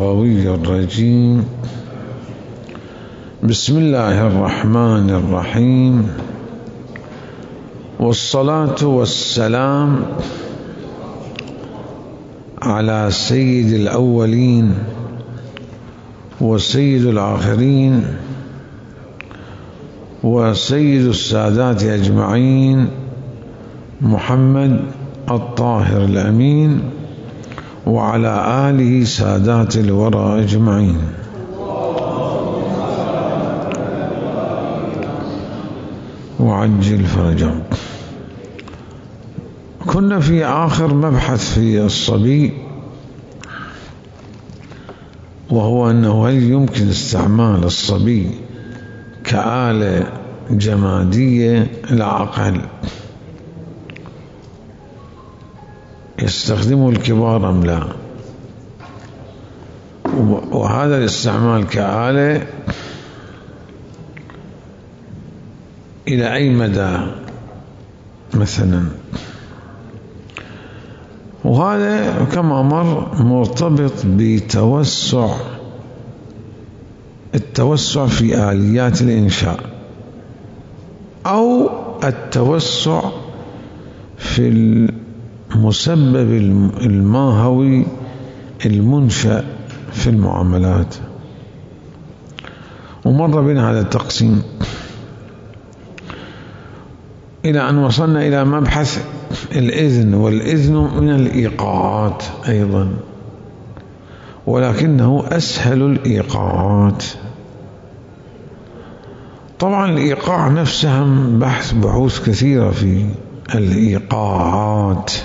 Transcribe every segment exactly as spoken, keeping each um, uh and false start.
الغوي الرجيم. بسم الله الرحمن الرحيم، والصلاة والسلام على سيد الأولين وسيد الآخرين وسيد السادات أجمعين، محمد الطاهر الأمين، وعلى آله سادات الورى أجمعين. وعجل فرجهم. كنا في آخر مبحث في الصبي، وهو أنه هل يمكن استعمال الصبي كآلة جمادية لا أقل يستخدمه الكبار أم لا؟ وهذا الاستعمال كآلة إلى أي مدى مثلا؟ وهذا كما مر مرتبط بتوسع التوسع في آليات الإنشاء أو التوسع في المسبب الماهوي المنشأ في المعاملات. ومر بنا هذا التقسيم إلى أن وصلنا إلى مبحث الإذن، والإذن من الإيقاعات أيضا، ولكنه أسهل الإيقاعات. طبعا الإيقاع نفسها بحث بحوث كثيرة في الإيقاعات.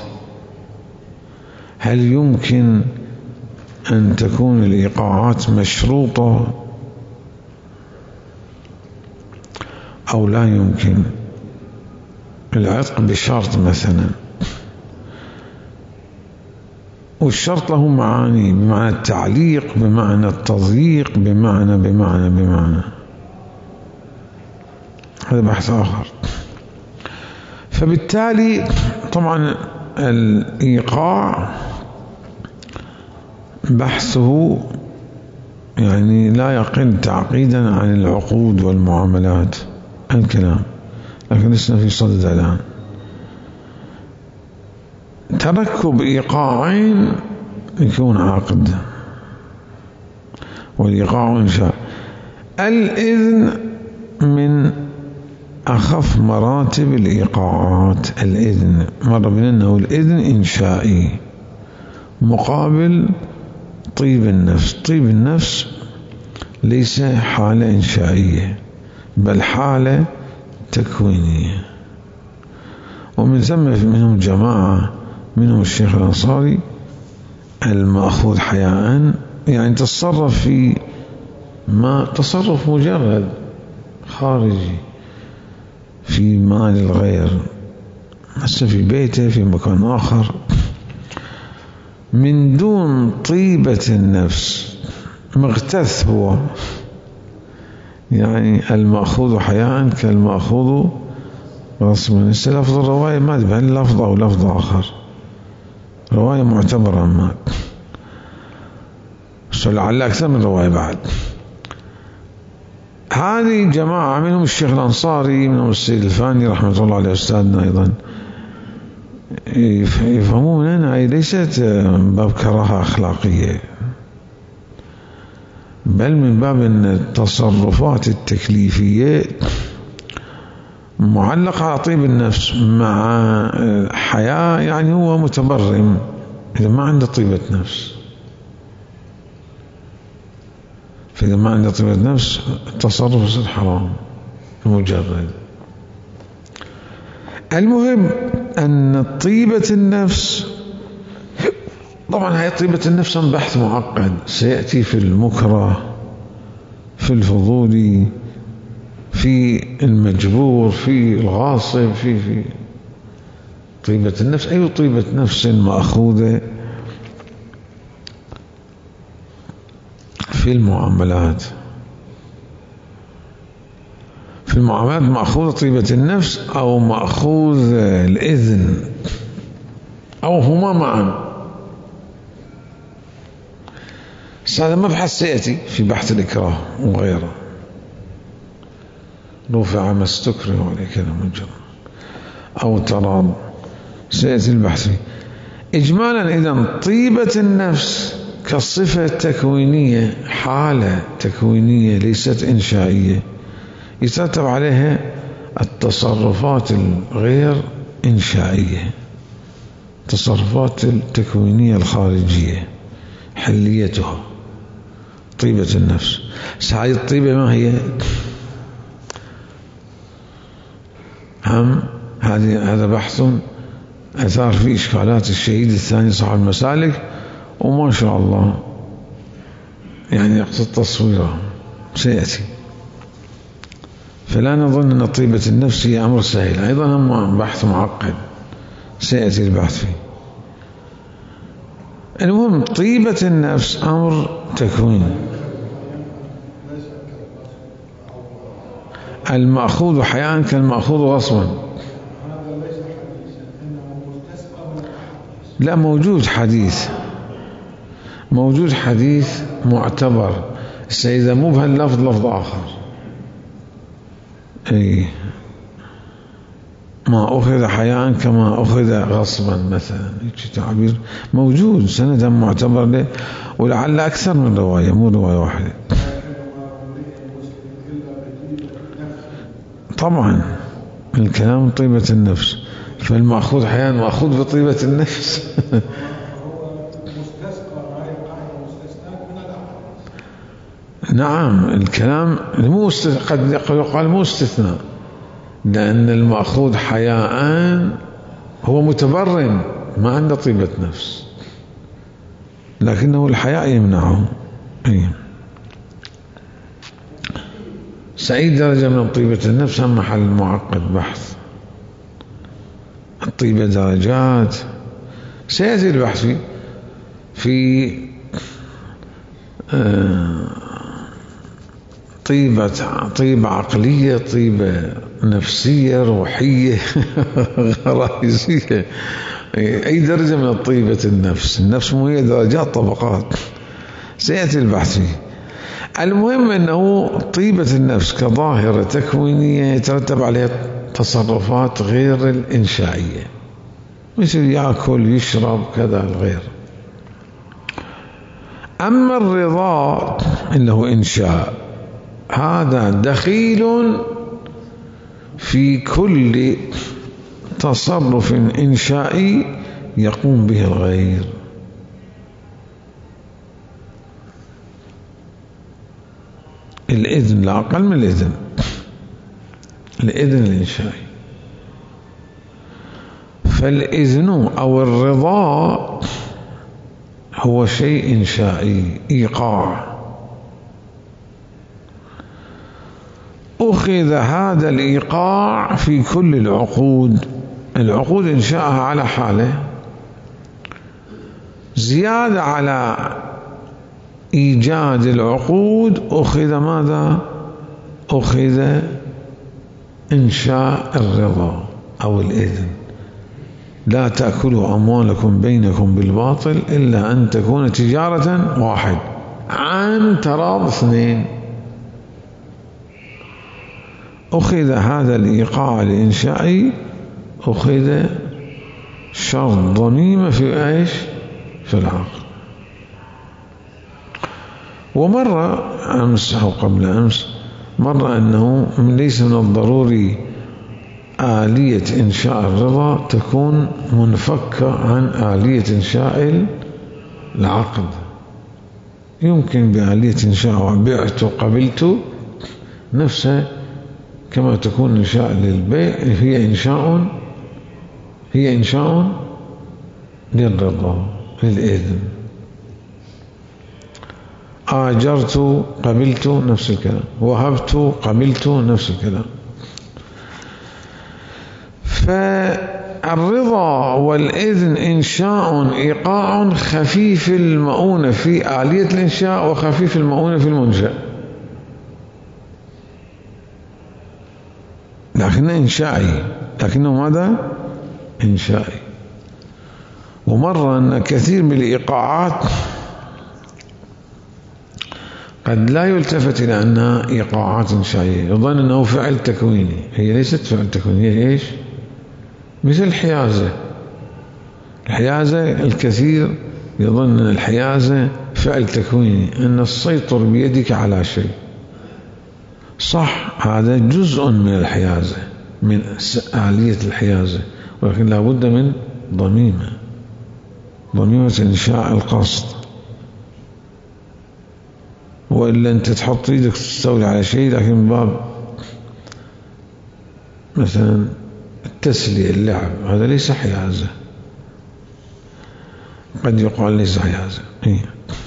هل يمكن أن تكون الإيقاعات مشروطة أو لا يمكن؟ العتق بشرط مثلا، والشرط له معاني، بمعنى التعليق، بمعنى التضييق، بمعنى بمعنى بمعنى هذا بحث آخر. فبالتالي طبعا الإيقاع بحثه يعني لا يقل تعقيدا عن العقود والمعاملات الكلام، لكن لسنا في صدد الآن. تركب إيقاعين يكون عقد، والإيقاع إنشاء. الإذن من أخف مراتب الإيقاعات. الإذن مر بنا أنه الإذن إنشائي مقابل طيب النفس. طيب النفس ليس حالة إنشائية بل حالة تكوينية. ومن ثم منهم جماعة، منهم الشيخ الأنصاري، المأخوذ حياء، يعني تصرف في ما تصرف مجرد خارجي في مال الغير، هسه في بيته في مكان آخر، من دون طيبة النفس، مغتث هو، يعني المأخوذ حياء كالمأخوذ غصبا. لفظ الرواية ما تبين لفظ أو لفظ آخر، رواية معتبرة ما لعل أكثر من رواية بعد. هذه جماعة منهم الشيخ الأنصاري، منهم السيد الفاني رحمة الله عليه أستاذنا أيضا، يفهمون أنها هي ليست باب كراهة أخلاقية، بل من باب أن التصرفات التكليفية معلقة على طيب النفس مع حياة، يعني هو متبرم إذا ما عنده طيبة نفس. فإذا ما عنده طيبة نفس التصرف يصير حرام مجرد. المهم أن طيبة النفس، طبعا هي طيبة النفس بحث معقد سيأتي في المكره، في الفضولي، في المجبور، في الغاصب، في في طيبة النفس. أي طيبة نفس مأخوذة في المعاملات. في المعاملات مأخوذ طيبة النفس أو مأخوذ الإذن أو هما معا. بس هذا مبحث سيأتي في بحث الإكراه وغيره. رفع ما استكره عليه كذا مجرم أو تراض، سيأتي البحث فيه. إجمالا إذن طيبة النفس كصفة تكوينية، حالة تكوينية ليست إنشائية، يترتب عليها التصرفات الغير إنشائية، التصرفات التكوينية الخارجية حليتها طيبة النفس. هذه الطيبة ما هي؟ هم هذه هذا بحث أثار في إشكالات الشهيد الثاني صاحب المسالك، وما شاء الله يعني يقصد تصويره سيأتي. فلا نظن أن طيبة النفس هي أمر سهل، أيضا هم بحث معقد سيأتي البحث فيه. المهم طيبة النفس أمر تكوين. المأخوذ حياء كالمأخوذ غصبا. لا، موجود حديث، موجود حديث معتبر، إذا مو بهاللفظ لفظ آخر. أي ما أخذ حياء كما أخذ غصبا مثلا، تعبير موجود سندا معتبر له، ولعل أكثر من رواية مو رواية واحدة. طبعا الكلام طيبة النفس، فالمأخوذ حياء مأخوذ بطيبة النفس. نعم الكلام مو قد يقال مو استثناء، لأن المأخوذ حياء هو متبرم ما عنده طيبة نفس، لكنه الحياء يمنعه. أي سعيد درجة من طيبة النفس هم محل معقد بحث. الطيبة درجات سيأتي البحث في في آه طيبة طيبة عقلية، طيبة نفسية، روحية، غرائزية، أي درجة من طيبة النفس. النفس مو هي درجات، طبقات، سيأتي البحث فيه. المهم أنه طيبة النفس كظاهرة تكوينية يترتب عليها تصرفات غير الإنشائية، مثل يأكل يشرب كذا الغير. أما الرضا اللي هو إنشاء، هذا دخيل في كل تصرف إنشائي يقوم به الغير. الإذن لا أقل من الإذن، الإذن الإنشائي. فالإذن أو الرضا هو شيء إنشائي، إيقاع. أخذ هذا الإيقاع في كل العقود. العقود إنشاءها على حاله، زيادة على إيجاد العقود أخذ ماذا؟ أخذ إنشاء الرضا أو الإذن. لا تأكلوا أموالكم بينكم بالباطل إلا أن تكون تجارة واحد عن تراض اثنين. أخذ هذا الإيقاع الإنشائي، أخذ شرط ضميمة في إيش؟ في العقد. ومرة أمس أو قبل أمس مرة أنه ليس من الضروري آلية إنشاء الرضا تكون منفكة عن آلية إنشاء العقد. يمكن بآلية إنشاء بعت قبلت نفسها كما تكون إنشاء للبيع، هي إنشاء هي إنشاء للرضا للإذن. آجرت قبلت نفس الكلام، وهبت قبلت نفس الكلام. فالرضا والإذن إنشاء إيقاع خفيف المؤونة في آلية الإنشاء وخفيف المؤونة في المنشأ، لكنه إنشائي، لكنه ماذا؟ إنشائي. ومرة أن كثير من الإيقاعات قد لا يلتفت إلى أنها إيقاعات إنشائية، يظن أنه فعل تكويني. هي ليست فعل تكويني، هي إيش؟ مثل الحيازة. الحيازة الكثير يظن أن الحيازة فعل تكويني، أن تسيطر بيدك على شيء. صح، هذا جزء من الحيازة، من آلية الحيازة، ولكن لا بد من ضميمة، ضميمة إنشاء القصد. وإلا أنت تحط يدك تستولي على شيء، لكن باب مثلا التسلية، اللعب، هذا ليس حيازة. قد يقال ليس حيازة. إيه.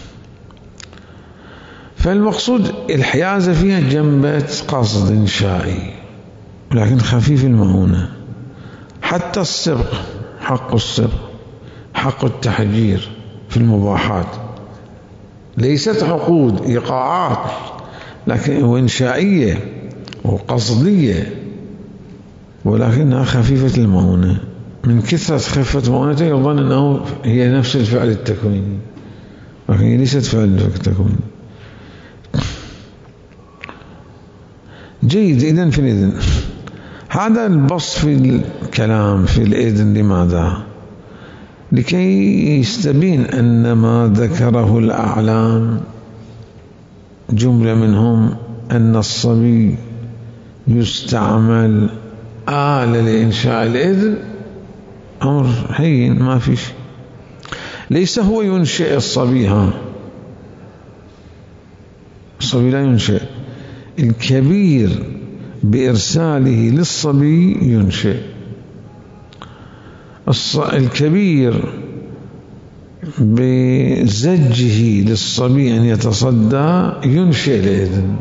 فالمقصود الحيازة فيها جنبة قصد إنشائي، لكن خفيف المؤونة. حتى السبق، حق السبق، حق التحجير في المباحات ليست عقود، إيقاعات، لكن وإنشائية وقصدية، ولكنها خفيفة المؤونة. من كثرة خفة مؤونته يظن أنه هي نفس الفعل التكويني، لكن هي ليست فعل التكويني. جيد. إذن في الإذن هذا البسط في الكلام في الإذن. لماذا؟ لكي يستبين أن ما ذكره الأعلام جملة منهم أن الصبي يستعمل آلة لإنشاء الإذن أمر هين، ما فيش. ليس هو ينشئ الصبي، ها، الصبي لا ينشئ. الكبير بإرساله للصبي ينشئ. الكبير بزجه للصبي أن يتصدى ينشئ الإذن.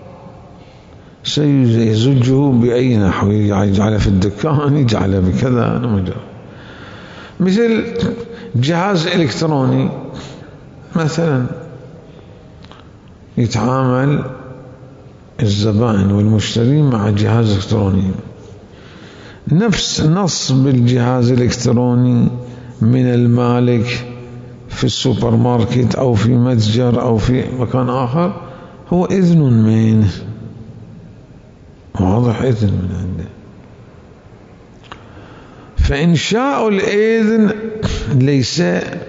سيزجه بأي نحو، يجعله في الدكان، يجعله بكذا. مثل جهاز إلكتروني مثلا، يتعامل الزبائن والمشترين مع جهاز إلكتروني، نفس نصب الجهاز الإلكتروني من المالك في السوبر ماركت أو في متجر أو في مكان آخر هو إذن منه، واضح، إذن من عنده. فإنشاء الإذن ليس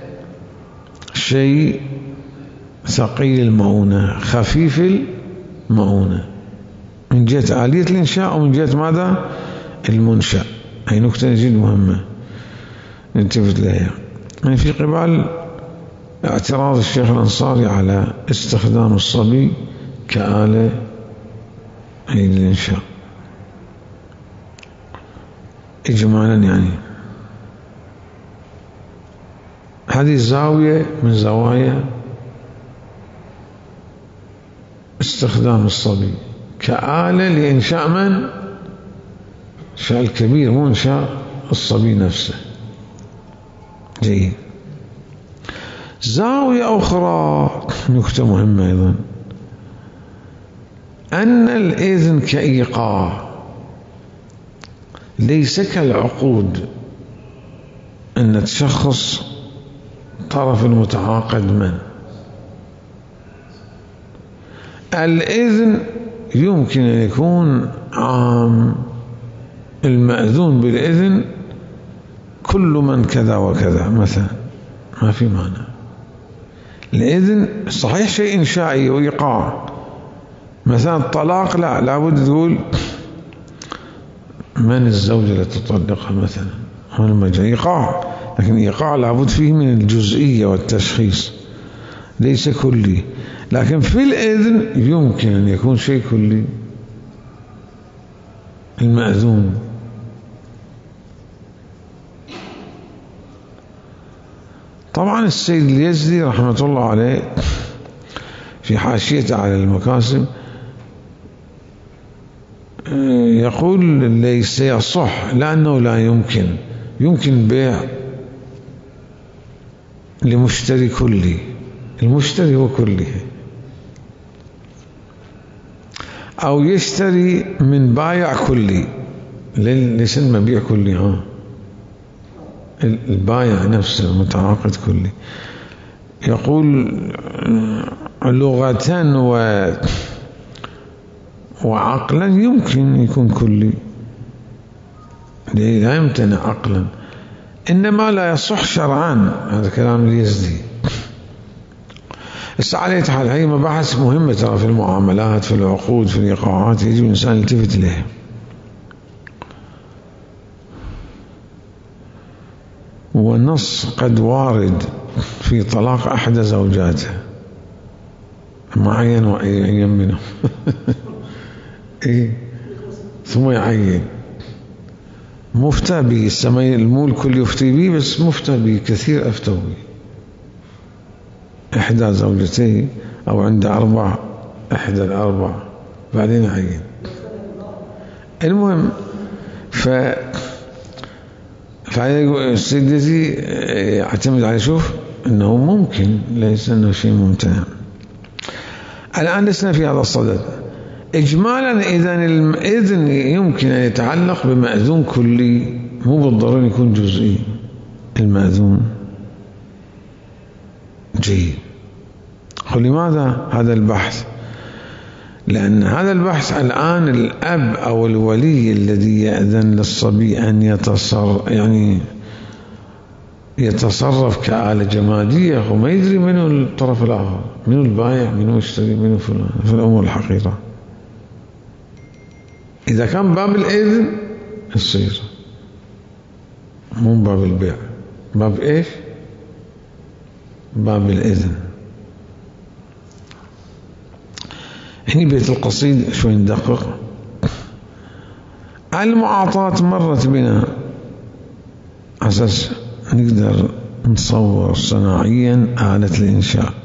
شيء ثقيل المؤونة، خفيف المؤونة، من جهة آلية الإنشاء ومن جهة ماذا؟ المنشأ. هي نكتة جدا مهمة ننتبه لها. يعني في قبال اعتراض الشيخ الأنصاري على استخدام الصبي كآلة للإنشاء إجمالا، يعني هذه زاوية من زوايا استخدام الصبي كآلة لإنشاء من؟ إنشاء الكبير، مو إنشاء الصبي نفسه. جيد. زاوية أخرى، نكتة مهمة أيضا، أن الإذن كإيقاع ليس كالعقود، أن تشخص طرف المتعاقد من. الإذن يمكن أن يكون عام، المأذون بالإذن كل من كذا وكذا مثلا، ما في معنى. الإذن صحيح شيء إنشائي وإيقاع، مثلا الطلاق لا لابد تقول من الزوجة التي تطلقها مثلا، هنا مجال إيقاع، لكن إيقاع لابد فيه من الجزئية والتشخيص، ليس كلي. لكن في الإذن يمكن أن يكون شيء كلي، المأذون. طبعا السيد اليزدي رحمة الله عليه في حاشيته على المكاسب يقول ليس يصح، لأنه لا يمكن يمكن بيع لمشتري كلي، المشتري هو كله، أو يشتري من بايع كلي، ليس المبيع كلي، ها، البايع نفسه المتعاقد كلي. يقول لغة و وعقلا يمكن يكون كلي، لا يمتنع عقلا، إنما لا يصح شرعا. هذا كلام اليزدي. بس على حال هي مباحث مهمة ترى في المعاملات، في العقود، في الإيقاعات، يجب الإنسان يلتفت إليها. والنص قد وارد في طلاق أحد زوجاته معين ويعين منه إيه ثم يعين مفتى به. السماء المول كل يفتي به، بس مفتى به كثير أفتوا به. إحدى زوجتيه أو عند أربع، إحدى الأربع بعدين عين. المهم ف فسيدتي يعتمد على شوف أنه ممكن، ليس أنه شيء ممتنع. الآن لسنا في هذا الصدد. إجمالا إذن الإذن يمكن أن يتعلق بمأذون كلي، مو بالضرورة يكون جزئي. المأذون جيد. ولماذا هذا البحث؟ لأن هذا البحث الآن الأب أو الولي الذي يأذن للصبي أن يتصرف، يعني يتصرف كآلة جمادية، وما يدري منه الطرف الآخر، منه البائع، منه يشتري، منه فلان، في الأمور الحقيقة. إذا كان باب الإذن يصير، مو باب البيع. باب إيش؟ باب الإذن. هني بيت القصيد شوي ندقق. المعاطاة مرت بنا أساس نقدر نصور صناعيا آلة الإنشاء.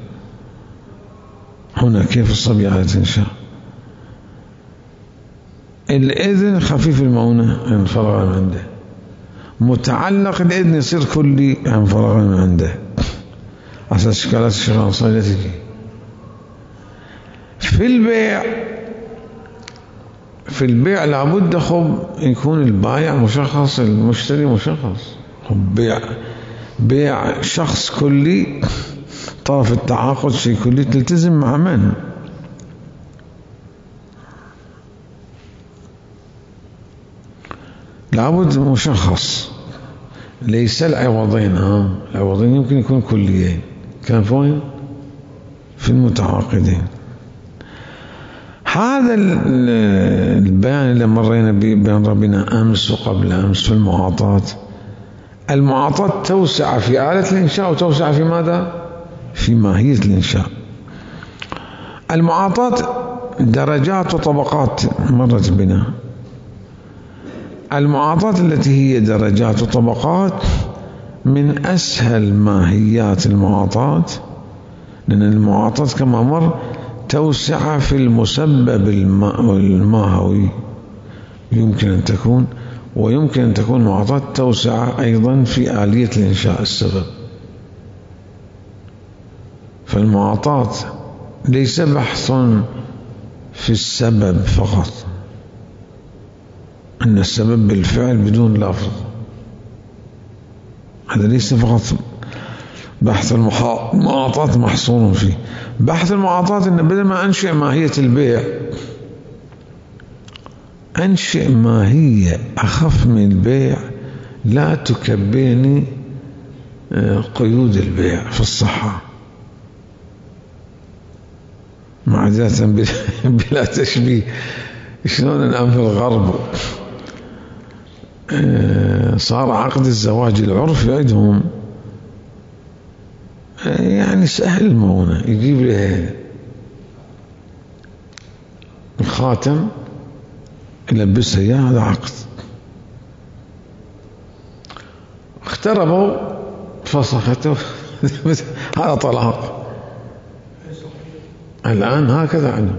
هنا كيف الصبي آلة إنشاء؟ الإذن خفيف المؤونة ينفرغ من عنده، متعلق الإذن يصير كلي ينفرغ من عنده، أساس شكالات الشغل صيلتك. في البيع في البيع لابد خب يكون البائع مشخص، المشتري مشخص. بيع بيع شخص كلي، طرف التعاقد شيء كلي، تلتزم مع من؟ لابد مشخص، ليس العوضين. ها العوضين يمكن يكون كليين، كان فين؟ في المتعاقدين. هذا البيان اللي مرينا بين ربنا أمس وقبل أمس في المعاطاة. المعاطاة توسع في آلة الإنشاء وتوسع في ماذا؟ في ماهية الإنشاء. المعاطاة درجات وطبقات مرت بنا. المعاطاة التي هي درجات وطبقات من أسهل ماهيات المعاطاة، لأن المعاطاة كما مر توسع في المسبب الماهوي يمكن أن تكون، ويمكن أن تكون معاطاة توسع أيضا في آلية الإنشاء السبب. فالمعاطاة ليس بحث في السبب فقط، أن السبب بالفعل بدون لفظ، هذا ليس فقط بحث المعاطاة محصور فيه. بحث المعاطاة أن بدل ما أنشئ ماهية البيع أنشئ ماهية أخف من البيع لا تكبيني قيود البيع في الصحة، معاداة بلا تشبيه. شلون الآن في الغرب صار عقد الزواج العرفي عندهم يعني سهل المونة، يجيب له الخاتم يلبسها اياه، هذا عقد. اختربوا فسخته هذا طلاق. الآن هكذا عنه.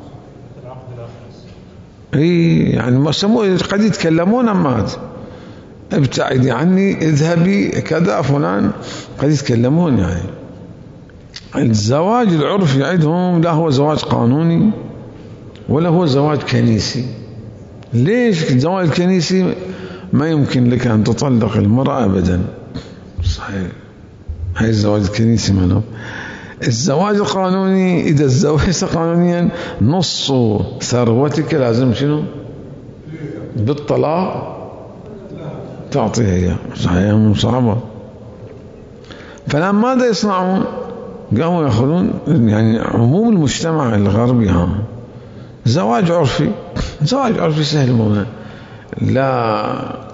اي يعني ما سموه، قد يتكلمون مات ابتعدي عني، اذهبي كذا فلان، قد يتكلمون. يعني الزواج العرفي عندهم لا هو زواج قانوني ولا هو زواج كنيسي. ليش الزواج الكنيسي ما يمكن لك أن تطلق المرأة أبدا؟ صحيح، هاي الزواج الكنيسي منهم. الزواج القانوني إذا تزوجت قانونيا نص ثروتك لازم شنو بالطلاق تعطيها إياه. صحيح صعبة. فلما ماذا يصنعون؟ قاموا يأخذون يعني عموم المجتمع الغربي ها زواج عرفي. زواج عرفي سهل مو لا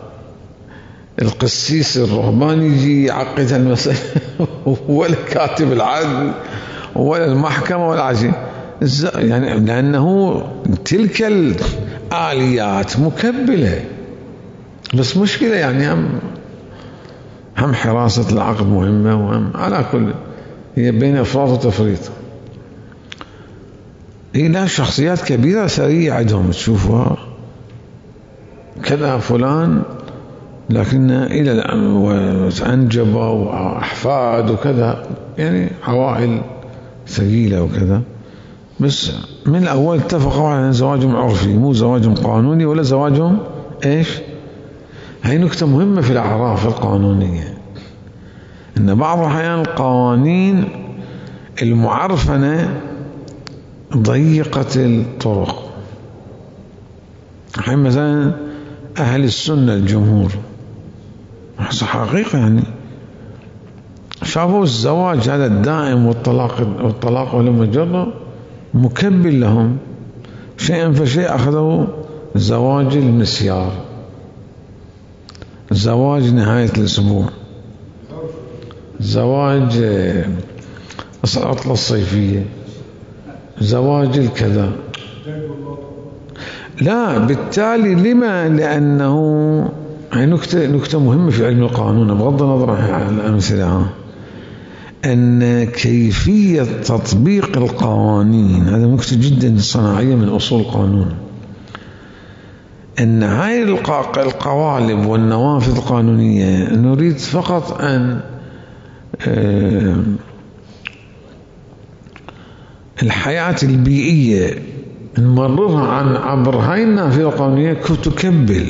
القسيس الرهباني يجي يعقد المسألة ولا كاتب العدل ولا المحكمة ولا شيء يعني لأنه تلك الآليات مكبلة. بس مشكلة يعني هم هم حراسة العقد مهمة وهم على كل هي بين إفراط وتفريط. هي لا شخصيات كبيرة ثرية عندهم تشوفها كذا فلان لكن إلى أنجبة وأحفاد وكذا يعني عوائل ثقيلة وكذا. بس من الأول اتفقوا على زواجهم عرفي مو زواجهم قانوني ولا زواجهم إيش. هاي نكتة مهمة في الأعراف القانونية إن بعض الأحيان القوانين المعرفنة ضيقة الطرق. الحين مثلا أهل السنة الجمهور حقيقة يعني شافوا الزواج هذا الدائم والطلاق والطلاق ولا مجرد مكبل لهم. شيئا فشيء أخذوا زواج المسيار زواج نهاية الأسبوع زواج العطلة الصيفية زواج الكذا. لا بالتالي لما لأنه هي نكتة نكتة مهمة في علم القانون بغض النظر عن الأمثلة أن كيفية تطبيق القوانين هذا نكتة جدا صناعية من أصول القانون. أن هاي القوالب والنوافذ القانونية نريد فقط أن الحياة البيئية نمررها عن عبر هاي النافذة القانونية تكبل.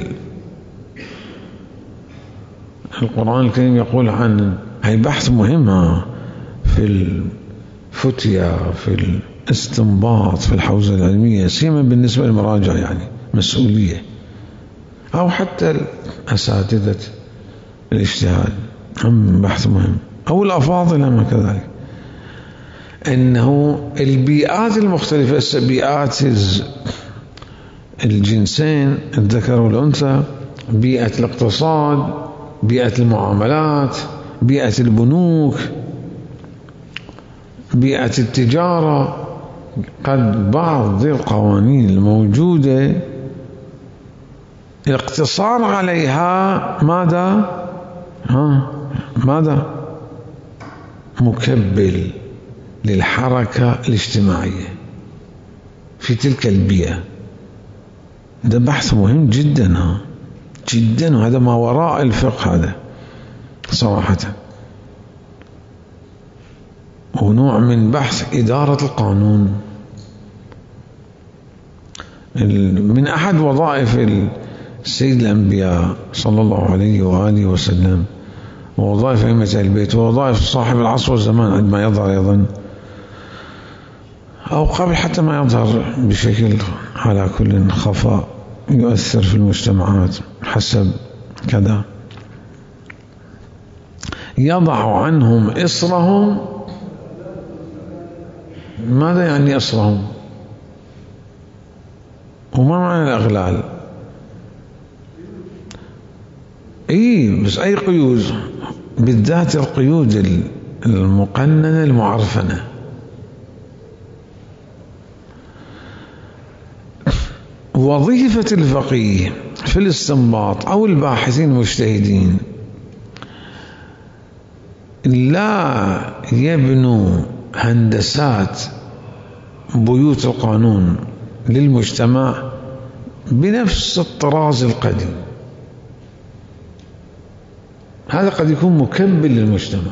القرآن الكريم يقول عن هاي بحث مهمة في الفتية في الاستنباط في الحوزة العلمية سيما بالنسبة للمراجع يعني مسؤولية أو حتى الأساتذة الاجتهاد هم بحث مهم أو الأفاضل هم كذلك. أنه البيئات المختلفة بيئات الجنسين الذكر والأنثى بيئة الاقتصاد بيئة المعاملات بيئة البنوك بيئة التجارة قد بعض القوانين الموجودة الاقتصار عليها ماذا ها ماذا مكبل للحركة الاجتماعية في تلك البيئة. ده بحث مهم جدا ها جدا وهذا ما وراء الفقه هذا صراحة ونوع من بحث إدارة القانون. من أحد وظائف السيد الأنبياء صلى الله عليه وآله وسلم ووظائف أئمة البيت ووظائف صاحب العصر والزمان عندما يظهر أيضا أو قبل حتى ما يظهر بشكل على كل خفاء يؤثر في المجتمعات حسب كذا يضع عنهم إصرهم. ماذا يعني إصرهم وما معنى الأغلال؟ إيه بس أي قيود بالذات القيود المقننة المعرفنة. وظيفة الفقيه في الاستنباط أو الباحثين المجتهدين لا يبنوا هندسات بيوت القانون للمجتمع بنفس الطراز القديم. هذا قد يكون مكبل للمجتمع.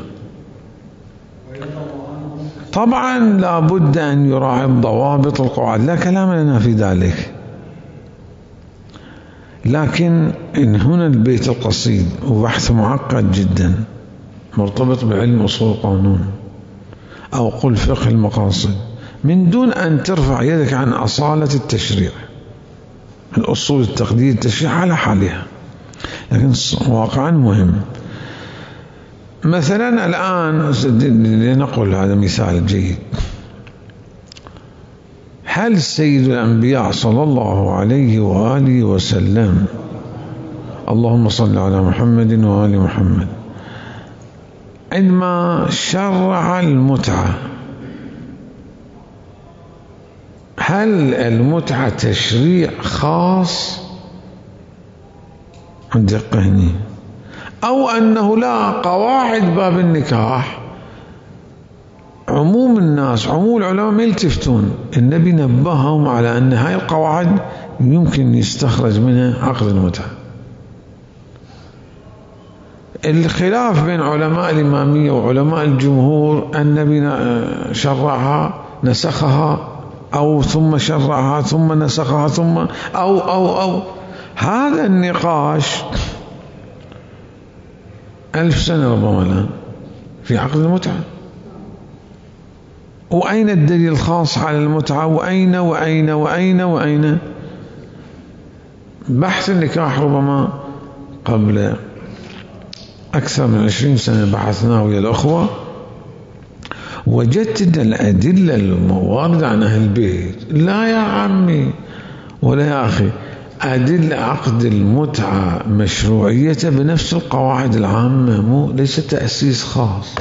طبعا لا بد أن يراعي الضوابط القواعد لا كلام لنا في ذلك. لكن إن هنا البيت القصيد وبحث معقد جدا مرتبط بعلم أصول القانون أو قل فقه المقاصد، من دون أن ترفع يدك عن أصالة التشريع، الأصول التقدير التشريع على حالها، لكن واقعا مهم. مثلا الآن لنقل هذا مثال جيد، هل سيد الأنبياء صلى الله عليه وآله وسلم، اللهم صل على محمد وآل محمد، عندما شرع المتعة، هل المتعة تشريع خاص عند هني، أو أنه لا قواعد باب النكاح عموم الناس عموم العلماء ما يلتفتون، النبي نبههم على أن هاي القواعد يمكن يستخرج منها عقد المتعة. الخلاف بين علماء الإمامية وعلماء الجمهور، النبي شرعها نسخها، أو ثم شرعها ثم نسخها ثم أو أو أو هذا النقاش ألف سنة ربما الآن في عقد المتعة. وأين الدليل الخاص على المتعة؟ وأين وأين وأين وأين؟ بحث النكاح ربما قبل أكثر من عشرين سنة بحثناه ويا الأخوة، وجدت الأدلة المواردة عن أهل البيت. لا يا عمي ولا يا أخي، أدلة عقد المتعة مشروعيته بنفس القواعد العامة، مو ليس تأسيس خاص.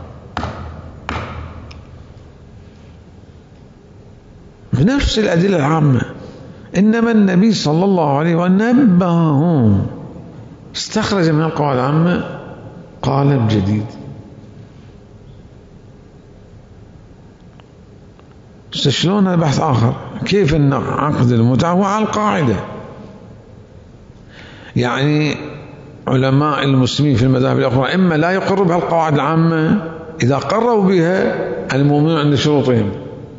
بنفس الأدلة العامة، إنما النبي صلى الله عليه وسلم نبههم، استخرج من القواعد العامة قالب جديد. شلون هذا بحث آخر، كيف أن عقد المتعة هو على القاعدة. يعني علماء المسلمين في المذاهب الأخرى إما لا يقروا بهالقواعد العامة، إذا قروا بها المؤمنون عند شروطهم،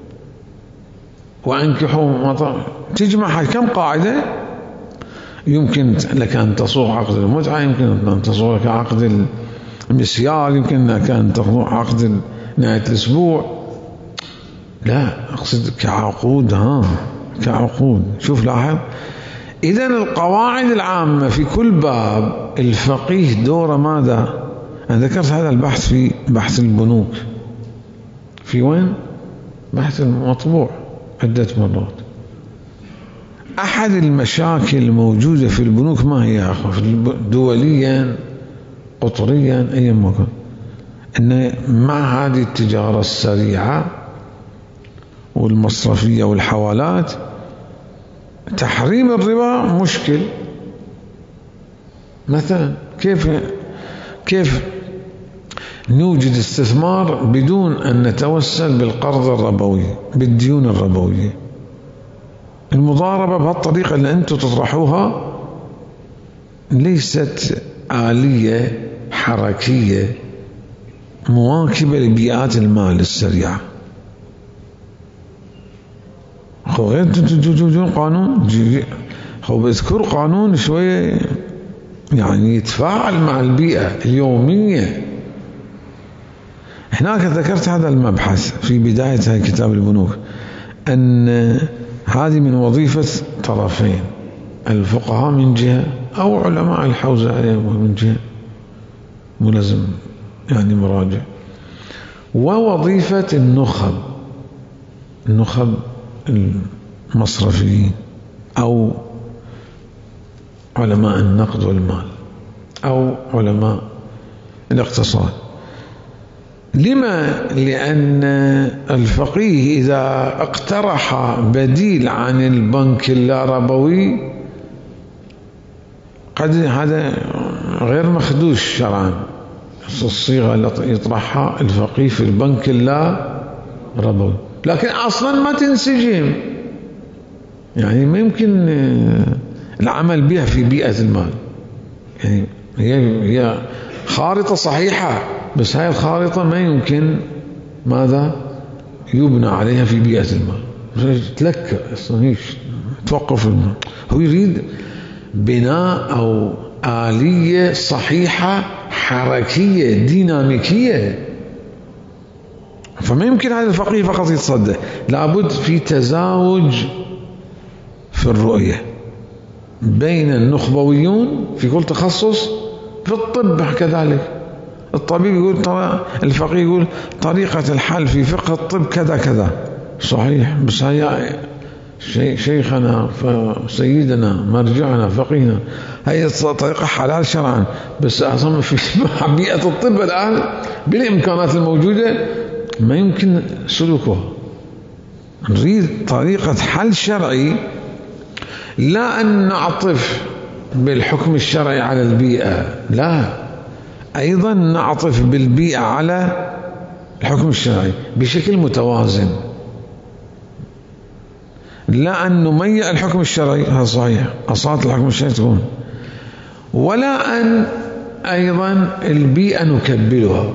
وأنكحوا ما تجمع كم قاعدة، يمكن لك أن تصوغ عقد المتعة، يمكن أن تصوغ لك عقد المسيار، يمكن لك أن تصوغ عقد نهاية الأسبوع. لا أقصد كعقود، ها كعقود. شوف لاحظ، إذن القواعد العامة في كل باب الفقيه دوره ماذا؟ أنا ذكرت هذا البحث في بحث البنوك، في وين؟ بحث المطبوع عدة مرات. أحد المشاكل الموجودة في البنوك ما هي يا أخوة؟ دوليا قطريا أي مكان، أن مع هذه التجارة السريعة والمصرفية والحوالات تحريم الربا مشكل. مثلا كيف كيف نوجد استثمار بدون أن نتوسل بالقرض الربوي، بالديون الربوية؟ المضاربة بهالطريقة اللي أنتم تطرحوها ليست آلية حركية مواكبة لبيئات المال السريعة. خو أنتم تجون قانون، خو بذكر قانون شوية يعني يتفاعل مع البيئة اليومية. هناك ذكرت هذا المبحث في بداية هاي كتاب البنوك، أن هذه من وظيفة طرفين، الفقهاء من جهة أو علماء الحوزة من جهة، ملزم يعني مراجع، ووظيفة النخب، النخب المصرفيين أو علماء النقد والمال أو علماء الاقتصاد. لما؟ لأن الفقيه إذا اقترح بديل عن البنك اللاربوي قد هذا غير مخدوش شرعا، الصيغة اللي يطرحها الفقيه في البنك اللاربوي، لكن أصلا ما تنسجم، يعني ما يمكن العمل بها في بيئة المال. يعني هي هي خارطة صحيحة، بس هاي الخارطة ما يمكن ماذا يبنى عليها في بيئة المال. تلك أصلا توقف المال. هو يريد بناء أو آلية صحيحة حركية ديناميكية. فما يمكن هذا الفقيه فقط يتصدى، لابد في تزاوج في الرؤية بين النخبويون في كل تخصص. في الطب كذلك، الطبيب يقول ترى، الفقيه يقول طريقة الحل في فقه الطب كذا كذا، صحيح، بس هي شيخنا سيدنا مرجعنا فقيهنا هي طريقة حلال شرعا، بس أصلا في بيئة الطب الآن بالإمكانات الموجودة ما يمكن سلوكها. نريد طريقة حل شرعي، لا أن نعطف بالحكم الشرعي على البيئة، لا، أيضا نعطف بالبيئة على الحكم الشرعي بشكل متوازن، لا أن نميع الحكم الشرعي، هذا صحيح، أصالة الحكم الشرعي تكون، ولا أن أيضا البيئة نكبلها.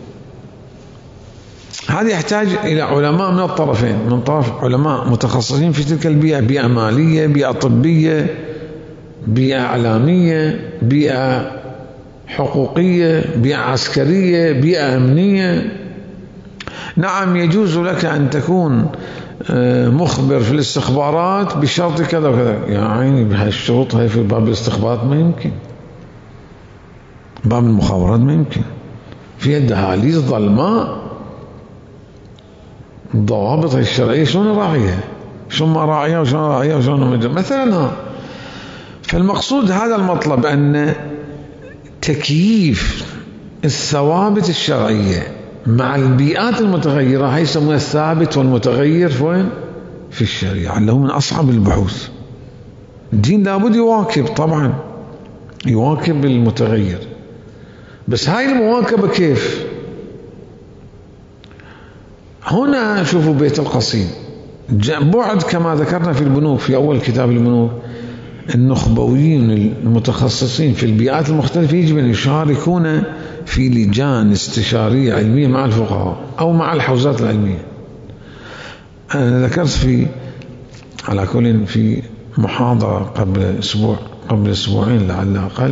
هذا يحتاج إلى علماء من الطرفين، من طرف علماء متخصصين في تلك البيئة، بيئة مالية، بيئة طبية، بيئة إعلامية، بيئة حقوقية، بيئة عسكرية، بيئة أمنية. نعم يجوز لك أن تكون مخبر في الاستخبارات بشرط كذا وكذا، يا عيني بهالشروط هاي في باب الاستخبارات ما يمكن، باب المخابرات ما يمكن، فيها دهاليز ظلماء، الضوابط الشرعية شلون راعيها، شلون ما راعيها وشلون راعيها وشلون مثلا. فالمقصود هذا المطلب، أن تكييف الثوابت الشرعية مع البيئات المتغيرة، هي يسمونها الثابت والمتغير فين؟ في الشريعة، اللي هو من أصعب البحوث. الدين لابد يواكب، طبعا يواكب المتغير، بس هاي المواكبة كيف؟ هنا شوفوا بيت القصيد، بعد كما ذكرنا في البنوك في أول كتاب البنوك، النخبويين المتخصصين في البيئات المختلفة يجب أن يشاركون في لجان استشارية علمية مع الفقهاء أو مع الحوزات العلمية. أنا ذكرت في على كل في محاضرة قبل أسبوع قبل أسبوعين لعل أقل،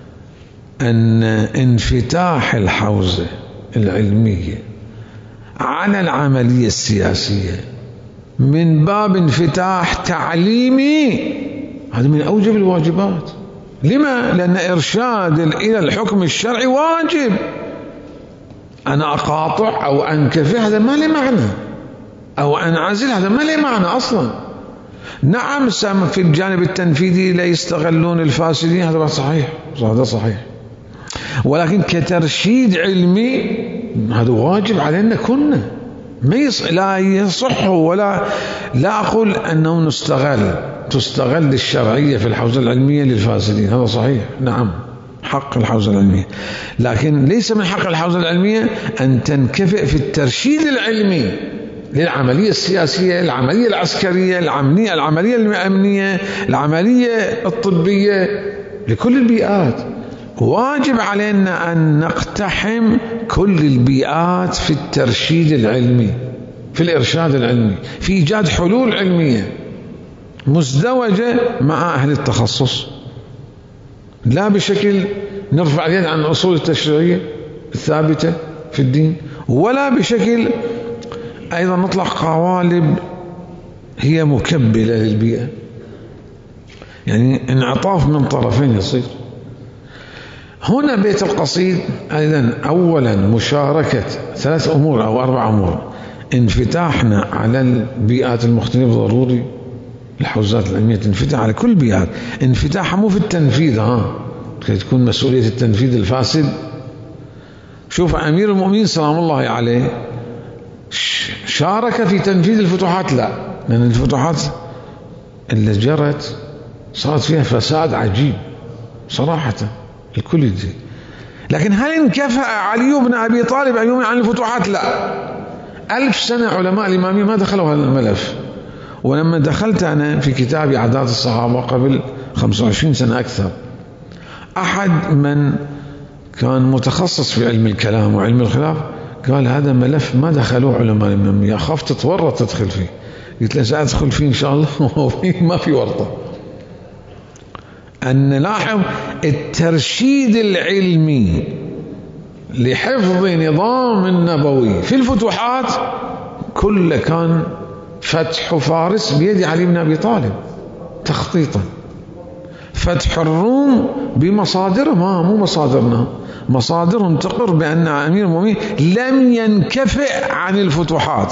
أن انفتاح الحوزة العلمية على العملية السياسية من باب انفتاح تعليمي، هذا من أوجب الواجبات. لما؟ لأن إرشاد إلى الحكم الشرعي واجب. أنا أقاطع أو أنكفي هذا ما له معنى، أو أنعزل هذا ما له معنى أصلا. نعم في الجانب التنفيذي لا يستغلون الفاسدين، هذا صحيح، هذا صحيح، ولكن كترشيد علمي هذا واجب علينا كنا. ما يص... لا يصح ولا لا أقول أنه نستغل تستغل الشرعية في الحوزة العلمية للفاسدين، هذا صحيح، نعم حق الحوزة العلمية، لكن ليس من حق الحوزة العلمية أن تنكفئ في الترشيد العلمي للعملية السياسية، العملية العسكرية، العملية العملية الأمنية، العملية الطبية، لكل البيئات. واجب علينا أن نقتحم كل البيئات في الترشيد العلمي، في الإرشاد العلمي، في إيجاد حلول علمية مزدوجة مع أهل التخصص، لا بشكل نرفع اليد عن الأصول التشريعية الثابتة في الدين، ولا بشكل أيضا نطلق قوالب هي مكبلة للبيئة. يعني انعطاف من طرفين يصير. هنا بيت القصيد أيضا أولا مشاركة ثلاث أمور أو أربع أمور. انفتاحنا على البيئات المختلفة ضروري، الحوزات العلمية تنفتح على كل بيئات، انفتاحها مو في التنفيذ، ها كي تكون مسؤولية التنفيذ الفاسد. شوف أمير المؤمنين سلام الله عليه شارك في تنفيذ الفتوحات، لا، لأن الفتوحات اللي جرت صارت فيها فساد عجيب صراحة الكل يدري. لكن هل انكفأ علي بن أبي طالب أيوم عن الفتوحات؟ لا، ألف سنة علماء الإمامية ما دخلوا هذا الملف. ولما دخلت أنا في كتاب عادات الصحابة قبل خمسة وعشرين سنة أكثر، أحد من كان متخصص في علم الكلام وعلم الخلاف قال هذا ملف ما دخلوه علماء الإمامية، أخاف تتورط تدخل فيه. قلت له سأدخل فيه إن شاء الله ما في ورطة. أن نلاحظ الترشيد العلمي لحفظ نظام النبوي في الفتوحات كل كان فتح فارس بيد علي بن أبي طالب تخطيطا، فتح الروم بمصادرهم، ما مو مصادرنا، مصادرهم تقر بأن أمير المؤمنين لم ينكفئ عن الفتوحات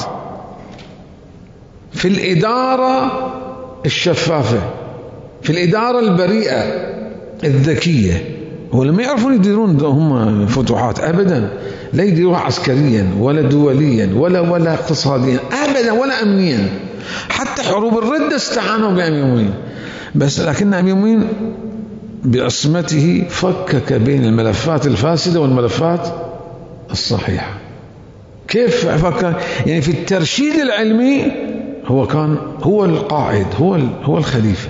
في الإدارة الشفافة، في الإدارة البريئة الذكية. ولم يعرفون يديرون هم فتوحات أبدا، لا يديروها عسكريا ولا دوليا ولا ولا اقتصاديا أبدا ولا أمنيا. حتى حروب الردة استعانوا بأمير المؤمنين، بس لكن أمير المؤمنين بعصمته فكك بين الملفات الفاسدة والملفات الصحيحة. كيف فكك؟ يعني في الترشيد العلمي هو كان هو القائد، هو هو الخليفة.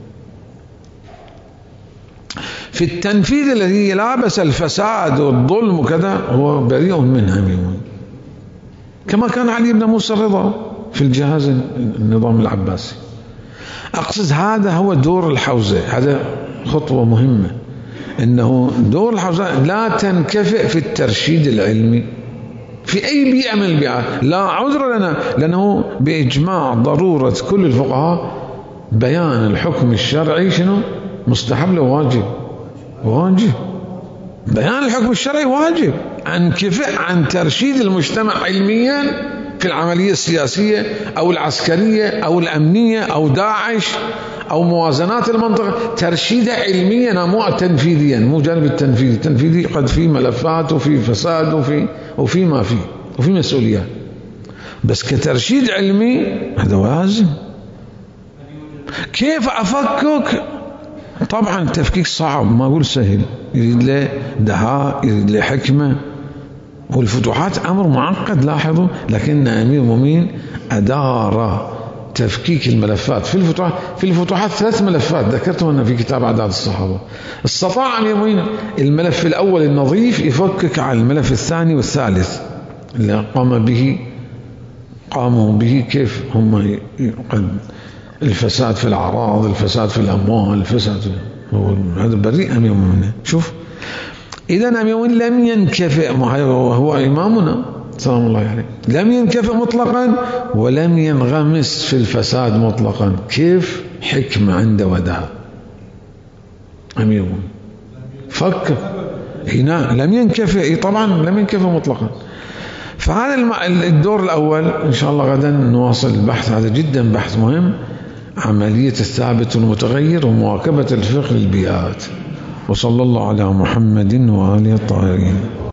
في التنفيذ الذي لابس الفساد والظلم وكذا هو بريء منها أمير المؤمنين، كما كان علي بن موسى الرضا في الجهاز النظام العباسي. أقصد هذا هو دور الحوزة، هذا خطوة مهمة، إنه دور الحوزة لا تنكفئ في الترشيد العلمي في أي بيئة من البيئات. لا عذر لنا، لأنه بإجماع ضرورة كل الفقهاء بيان الحكم الشرعي شنو مستحب له واجب، واجب بيان الحكم الشرعي واجب. انكفئ عن ترشيد المجتمع علميا في العملية السياسية أو العسكرية أو الأمنية أو داعش أو موازنات المنطقة، ترشيدها علميا مو تنفيذيا، مو جانب التنفيذي. التنفيذي قد في ملفات وفي فساد وفي وفي ما في وفي مسؤوليات، بس كترشيد علمي هذا لازم. كيف أفكك؟ طبعا التفكيك صعب، ما أقول سهل، يريد له دهاء، يريد له حكمة، والفتوحات أمر معقد لاحظوا. لكن أمير المؤمنين أدار تفكيك الملفات في الفتوحات. في الفتوحات ثلاث ملفات ذكرتم أن في كتاب عداد الصحابة. استطاع أمير المؤمنين الملف الأول النظيف يفكك عن الملف الثاني والثالث اللي قام به قاموا به. كيف هم قد الفساد في الأعراض، الفساد في الأموال، الفساد في... هذا بريء أمير المؤمنين. شوف إذا أمير المؤمنين لم ينكفئ، وهو إمامنا سلام الله عليه، لم ينكفئ مطلقا ولم ينغمس في الفساد مطلقا. كيف؟ حكمة عنده ودهاء. أمير المؤمنين فكر هنا، لم ينكفئ، طبعا لم ينكفئ مطلقا. فهذا الدور الأول إن شاء الله غدا نواصل البحث، هذا جدا بحث مهم، عملية الثابت والمتغير ومواكبة الفقه للبيئات. وصلى الله على محمد وآله الطاهرين.